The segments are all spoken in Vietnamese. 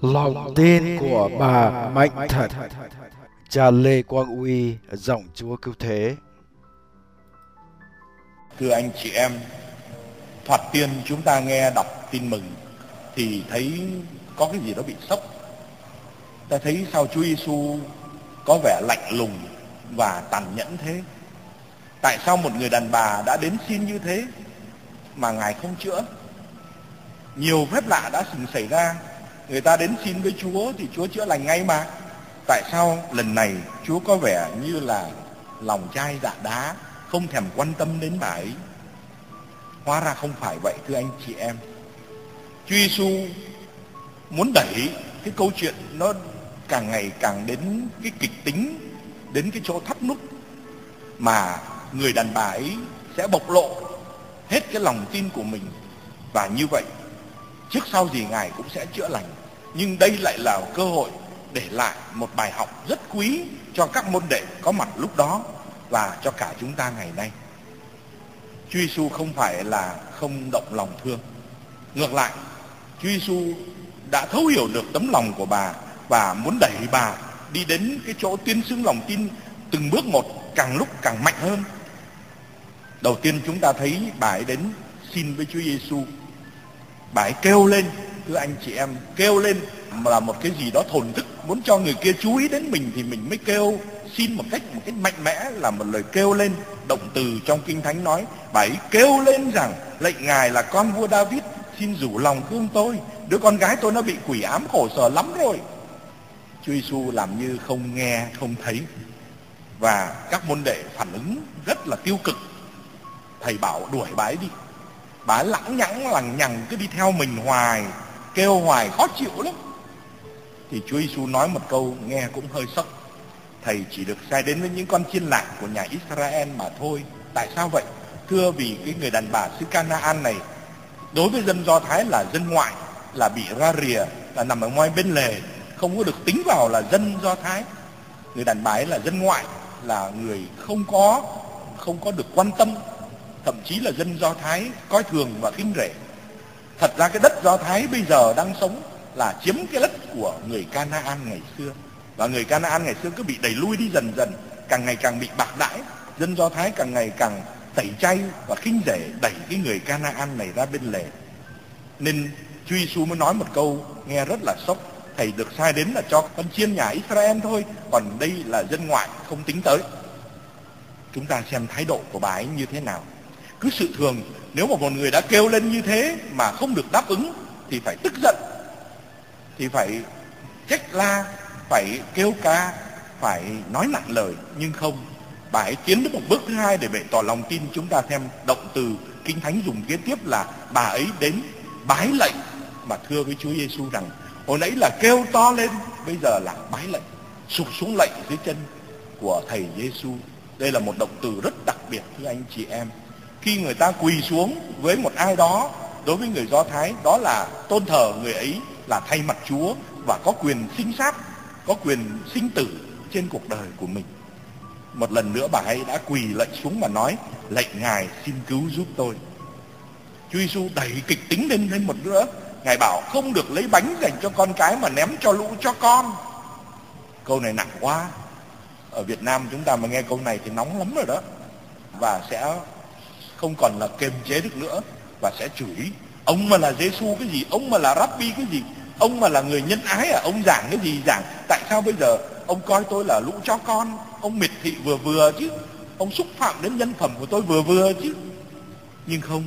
Lòng tin của bà mạnh thật. Cha Lê Quang Uy, giọng Chúa Cứu Thế. Thưa anh chị em, thoạt tiên chúng ta nghe đọc tin mừng thì thấy có cái gì đó bị sốc. Ta thấy sao Chúa Giêsu có vẻ lạnh lùng và tàn nhẫn thế? Tại sao một người đàn bà đã đến xin như thế mà Ngài không chữa? Nhiều phép lạ đã từng xảy ra, người ta đến xin với Chúa thì Chúa chữa lành ngay mà. Tại sao lần này Chúa có vẻ như là lòng chai dạ đá, không thèm quan tâm đến bà ấy? Hóa ra không phải vậy thưa anh chị em. Chúa Giêsu muốn đẩy cái câu chuyện nó càng ngày càng đến cái kịch tính, đến cái chỗ thấp nút mà người đàn bà ấy sẽ bộc lộ hết cái lòng tin của mình, và như vậy trước sau gì Ngài cũng sẽ chữa lành. Nhưng đây lại là cơ hội để lại một bài học rất quý cho các môn đệ có mặt lúc đó và cho cả chúng ta ngày nay. Chúa Giêsu không phải là không động lòng thương. Ngược lại, Chúa Giêsu đã thấu hiểu được tấm lòng của bà và muốn đẩy bà đi đến cái chỗ tuyên xưng lòng tin từng bước một, càng lúc càng mạnh hơn. Đầu tiên chúng ta thấy bà ấy đến xin với Chúa Giêsu. Bà ấy kêu lên, thưa anh chị em, kêu lên là một cái gì đó thổn thức, muốn cho người kia chú ý đến mình thì mình mới kêu xin một cách mạnh mẽ, là một lời kêu lên. Động từ trong Kinh Thánh nói bà ấy kêu lên rằng: lạy Ngài là con vua David, xin rủ lòng thương tôi, đứa con gái tôi nó bị quỷ ám khổ sở lắm rồi. Chúa Giêsu làm như không nghe không thấy, và các môn đệ phản ứng rất là tiêu cực. Thầy bảo đuổi bà ấy đi. Bà ấy lẳng nhẳng lằng nhằng cứ đi theo mình hoài, kêu hoài khó chịu lắm. Thì Chúa Giêsu nói một câu nghe cũng hơi sốc: thầy chỉ được sai đến với những con chiên lạc của nhà Israel mà thôi. Tại sao vậy? Thưa, vì cái người đàn bà xứ Canaan này đối với dân Do Thái là dân ngoại, là bị ra rìa, là nằm ở ngoài bên lề, không có được tính vào là dân Do Thái. Người đàn bà ấy là dân ngoại, là người không có được quan tâm, thậm chí là dân Do Thái coi thường và khinh rẻ. Thật ra cái đất Do Thái bây giờ đang sống là chiếm cái đất của người Canaan ngày xưa, và người Canaan ngày xưa cứ bị đẩy lui đi dần dần, càng ngày càng bị bạc đãi. Dân Do Thái càng ngày càng tẩy chay và khinh rẻ, đẩy cái người Canaan này ra bên lề. Nên Chúa Giêsu mới nói một câu nghe rất là sốc: thầy được sai đến là cho con chiên nhà Israel thôi, còn đây là dân ngoại không tính tới. Chúng ta xem thái độ của bà ấy như thế nào. Cứ sự thường, nếu mà một người đã kêu lên như thế mà không được đáp ứng thì phải tức giận, thì phải trách la, phải kêu ca, phải nói nặng lời. Nhưng không, bà ấy tiến đến một bước thứ hai để bày tỏ lòng tin. Chúng ta xem động từ Kinh Thánh dùng kế tiếp là bà ấy đến bái lạy, mà thưa với Chúa Giêsu rằng hồi nãy là kêu to lên, bây giờ là bái lạy, sụp xuống lạy dưới chân của thầy Giêsu. Đây là một động từ rất đặc biệt thưa anh chị em. Khi người ta quỳ xuống với một ai đó, đối với người Do Thái đó là tôn thờ người ấy là thay mặt Chúa và có quyền sinh sát, có quyền sinh tử trên cuộc đời của mình. Một lần nữa bà ấy đã quỳ lạy xuống và nói: lạy Ngài xin cứu giúp tôi. Chúa Giêsu đẩy kịch tính lên một nữa. Ngài bảo không được lấy bánh dành cho con cái mà ném cho lũ chó con. Câu này nặng quá. Ở Việt Nam chúng ta mà nghe câu này thì nóng lắm rồi đó, và sẽ không còn là kiềm chế được nữa, và sẽ chửi: ông mà là Giêsu cái gì, ông mà là Rabbi cái gì, ông mà là người nhân ái à, ông giảng cái gì giảng, tại sao bây giờ ông coi tôi là lũ chó con, ông miệt thị vừa vừa chứ, ông xúc phạm đến nhân phẩm của tôi vừa vừa chứ. Nhưng không,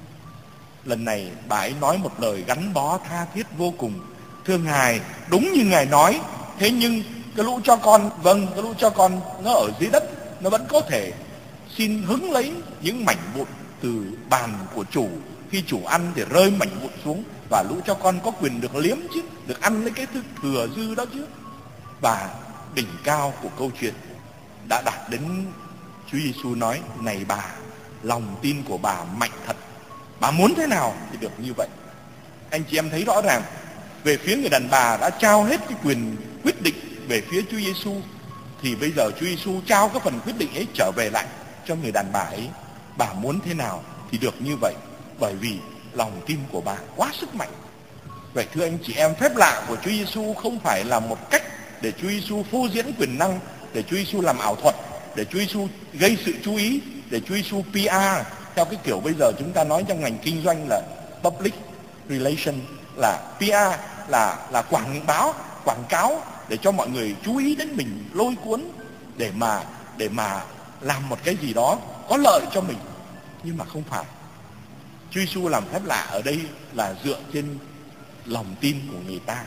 lần này bà ấy nói một lời gắn bó tha thiết vô cùng: thưa Ngài, đúng như Ngài nói, thế nhưng cái lũ chó con, vâng, cái lũ chó con nó ở dưới đất, nó vẫn có thể xin hứng lấy những mảnh vụn từ bàn của chủ. Khi chủ ăn thì rơi mảnh vụn xuống, và lũ chó con có quyền được liếm chứ, được ăn lấy cái thứ thừa dư đó chứ. Và đỉnh cao của câu chuyện đã đạt đến Chúa Giêsu nói: này bà, lòng tin của bà mạnh thật, bà muốn thế nào thì được như vậy. Anh chị em thấy rõ ràng, về phía người đàn bà đã trao hết cái quyền quyết định về phía Chúa Giêsu, thì bây giờ Chúa Giêsu trao cái phần quyết định ấy trở về lại cho người đàn bà ấy. Bà muốn thế nào thì được như vậy, bởi vì lòng tin của bà quá sức mạnh. Vậy thưa anh chị em, phép lạ của Chúa Giêsu không phải là một cách để Chúa Giêsu phô diễn quyền năng, để Chúa Giêsu làm ảo thuật, để Chúa Giêsu gây sự chú ý, để Chúa Giêsu PR theo cái kiểu bây giờ chúng ta nói trong ngành kinh doanh là public relation, là PR, là quảng cáo để cho mọi người chú ý đến mình, lôi cuốn để mà làm một cái gì đó có lợi cho mình. Nhưng mà không phải. Chúa Giêsu làm phép lạ ở đây là dựa trên lòng tin của người ta.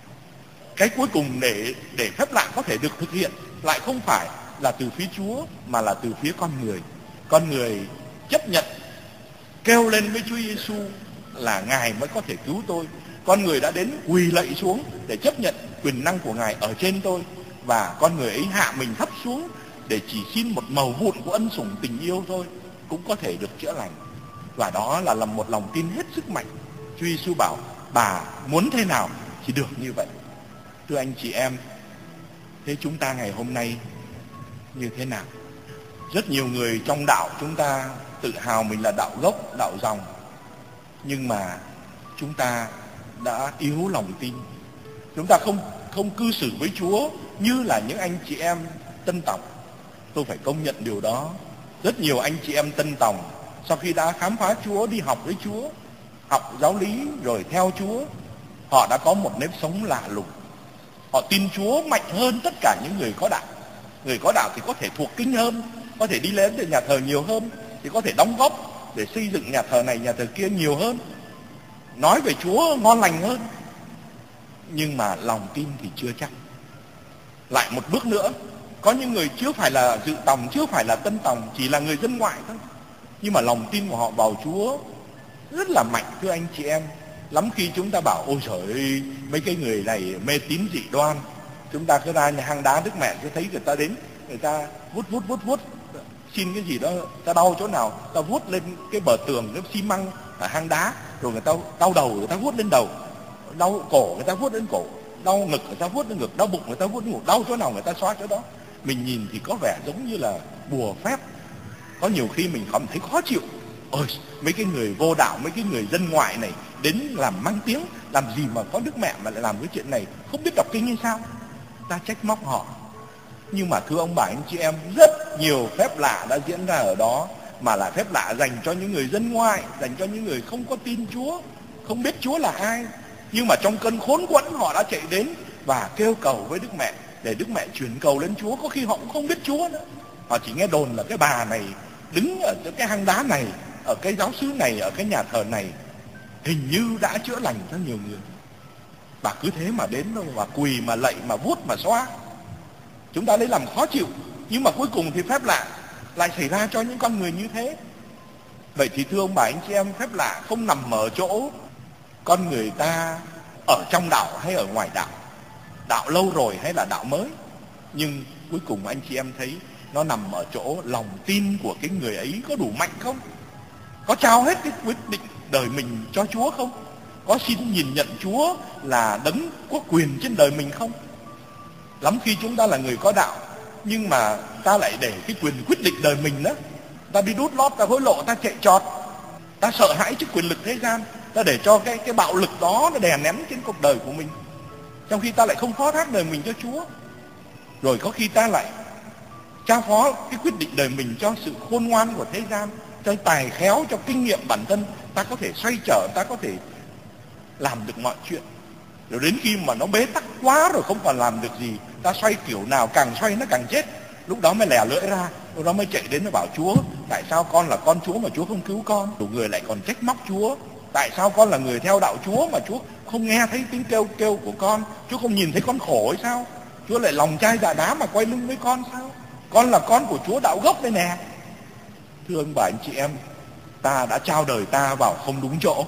Cái cuối cùng để phép lạ có thể được thực hiện lại không phải là từ phía Chúa mà là từ phía con người. Con người chấp nhận kêu lên với Chúa Giêsu là Ngài mới có thể cứu tôi. Con người đã đến quỳ lạy xuống để chấp nhận quyền năng của Ngài ở trên tôi, và con người ấy hạ mình thấp xuống để chỉ xin một mẩu vụn của ân sủng tình yêu thôi cũng có thể được chữa lành. Và đó là một lòng tin hết sức mạnh. Chúa Giêsu bảo bà muốn thế nào thì được như vậy. Thưa anh chị em, thế chúng ta ngày hôm nay như thế nào? Rất nhiều người trong đạo chúng ta tự hào mình là đạo gốc, đạo dòng, nhưng mà chúng ta đã yếu lòng tin. Chúng ta không cư xử với Chúa như là những anh chị em tân tòng. Tôi phải công nhận điều đó. Rất nhiều anh chị em tân tòng sau khi đã khám phá Chúa, đi học với Chúa, học giáo lý rồi theo Chúa, họ đã có một nếp sống lạ lùng. Họ tin Chúa mạnh hơn tất cả những người có đạo. Người có đạo thì có thể thuộc kinh hơn, có thể đi đến nhà thờ nhiều hơn, thì có thể đóng góp để xây dựng nhà thờ này nhà thờ kia nhiều hơn, nói về Chúa ngon lành hơn. Nhưng mà lòng tin thì chưa chắc. Lại một bước nữa, có những người chưa phải là dự tòng, chưa phải là tân tòng, chỉ là người dân ngoại thôi, nhưng mà lòng tin của họ vào Chúa rất là mạnh. Thưa anh chị em, lắm khi chúng ta bảo ôi trời ơi, mấy cái người này mê tín dị đoan. Chúng ta cứ ra nhà hang đá Đức Mẹ, cứ thấy người ta đến, người ta vuốt xin cái gì đó, ta đau chỗ nào ta vuốt lên cái bờ tường cái xi măng ở hang đá, rồi người ta đau đầu người ta vuốt lên đầu, đau cổ người ta vuốt lên cổ, đau ngực người ta vuốt lên ngực, đau bụng người ta vuốt lên bụng, đau chỗ nào người ta xoa chỗ đó. Mình nhìn thì có vẻ giống như là bùa phép. Có nhiều khi mình cảm thấy khó chịu. Ôi, mấy cái người vô đạo, mấy cái người dân ngoại này đến làm mang tiếng, làm gì mà có Đức Mẹ mà lại làm cái chuyện này, không biết đọc kinh hay sao? Ta trách móc họ. Nhưng mà thưa ông bà anh chị em, rất nhiều phép lạ đã diễn ra ở đó, mà là phép lạ dành cho những người dân ngoại, dành cho những người không có tin Chúa, không biết Chúa là ai. Nhưng mà trong cơn khốn quẫn họ đã chạy đến và kêu cầu với Đức Mẹ để Đức Mẹ chuyển cầu lên Chúa. Có khi họ cũng không biết Chúa nữa, họ chỉ nghe đồn là cái bà này đứng ở cái hang đá này, ở cái giáo xứ này, ở cái nhà thờ này hình như đã chữa lành cho nhiều người. Bà cứ thế mà đến đâu, và quỳ mà lạy mà vuốt mà xoa. Chúng ta lấy làm khó chịu, nhưng mà cuối cùng thì phép lạ lại xảy ra cho những con người như thế. Vậy thì thưa ông bà anh chị em, phép lạ không nằm ở chỗ con người ta ở trong đạo hay ở ngoài đạo, đạo lâu rồi hay là đạo mới, nhưng cuối cùng anh chị em thấy nó nằm ở chỗ lòng tin của cái người ấy có đủ mạnh không? Có trao hết cái quyết định đời mình cho Chúa không? Có xin nhìn nhận Chúa là đấng có quyền trên đời mình không? Lắm khi chúng ta là người có đạo, nhưng mà ta lại để cái quyền quyết định đời mình đó, ta đi đút lót, ta hối lộ, ta chạy trọt, ta sợ hãi trước quyền lực thế gian, ta để cho cái bạo lực đó nó đè nén trên cuộc đời của mình, trong khi ta lại không phó thác đời mình cho Chúa. Rồi có khi ta lại trao phó cái quyết định đời mình cho sự khôn ngoan của thế gian, cho tài khéo, cho kinh nghiệm bản thân, ta có thể xoay trở, ta có thể làm được mọi chuyện. Rồi đến khi mà nó bế tắc quá rồi không còn làm được gì, ta xoay kiểu nào càng xoay nó càng chết. Lúc đó mới lè lưỡi ra, lúc đó mới chạy đến nó bảo Chúa, tại sao con là con Chúa mà Chúa không cứu con? Đủ người lại còn trách móc Chúa, tại sao con là người theo đạo Chúa mà Chúa không nghe thấy tiếng kêu của con? Chúa không nhìn thấy con khổ hay sao? Chúa lại lòng chai dạ đá mà quay lưng với con sao? Con là con của Chúa đạo gốc đây nè. Thưa ông bà anh chị em, ta đã trao đời ta vào không đúng chỗ.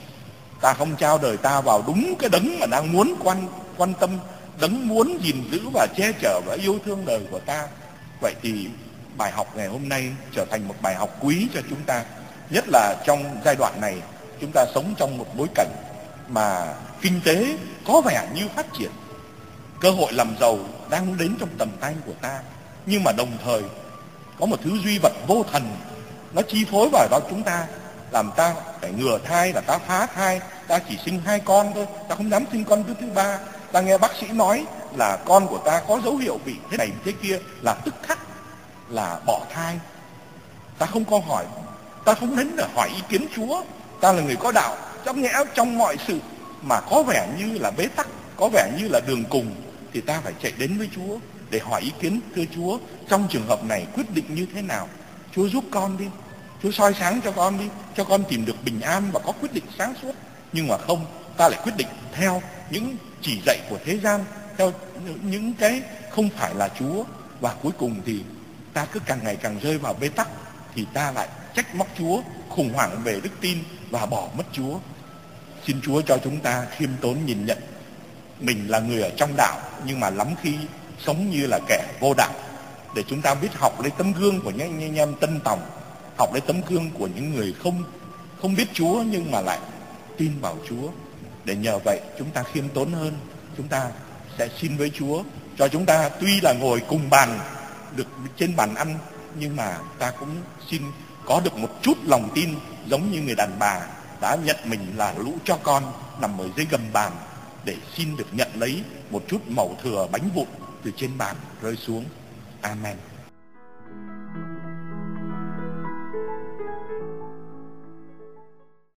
Ta không trao đời ta vào đúng cái đấng mà đang muốn quan tâm, đấng muốn gìn giữ và che chở và yêu thương đời của ta. Vậy thì bài học ngày hôm nay trở thành một bài học quý cho chúng ta. Nhất là trong giai đoạn này, chúng ta sống trong một bối cảnh mà kinh tế có vẻ như phát triển, cơ hội làm giàu đang đến trong tầm tay của ta. Nhưng mà đồng thời có một thứ duy vật vô thần nó chi phối vào đó chúng ta, làm ta phải ngừa thai, là ta phá thai, ta chỉ sinh 2 con thôi, ta không dám sinh con thứ 3. Ta nghe bác sĩ nói là con của ta có dấu hiệu bị thế này thế kia, là tức khắc là bỏ thai. Ta không có hỏi, ta không đến để hỏi ý kiến Chúa. Ta là người có đạo, trong mọi sự mà có vẻ như là bế tắc, có vẻ như là đường cùng, thì ta phải chạy đến với Chúa để hỏi ý kiến. Thưa Chúa, trong trường hợp này quyết định như thế nào? Chúa giúp con đi, Chúa soi sáng cho con đi, cho con tìm được bình an và có quyết định sáng suốt. Nhưng mà không, ta lại quyết định theo những chỉ dạy của thế gian, theo những cái không phải là Chúa. Và cuối cùng thì ta cứ càng ngày càng rơi vào bế tắc, thì ta lại trách móc Chúa, khủng hoảng về đức tin và bỏ mất Chúa. Xin Chúa cho chúng ta khiêm tốn nhìn nhận mình là người ở trong đạo, nhưng mà lắm khi sống như là kẻ vô đạo, để chúng ta biết học lấy tấm gương của những anh em Tân Tòng, học lấy tấm gương của những người không biết Chúa nhưng mà lại tin vào Chúa. Để nhờ vậy chúng ta khiêm tốn hơn, chúng ta sẽ xin với Chúa cho chúng ta tuy là ngồi cùng bàn, được trên bàn ăn, nhưng mà ta cũng xin có được một chút lòng tin, giống như người đàn bà đã nhận mình là lũ cho con nằm ở dưới gầm bàn, để xin được nhận lấy một chút mẩu thừa bánh vụn từ trên bàn rơi xuống. Amen.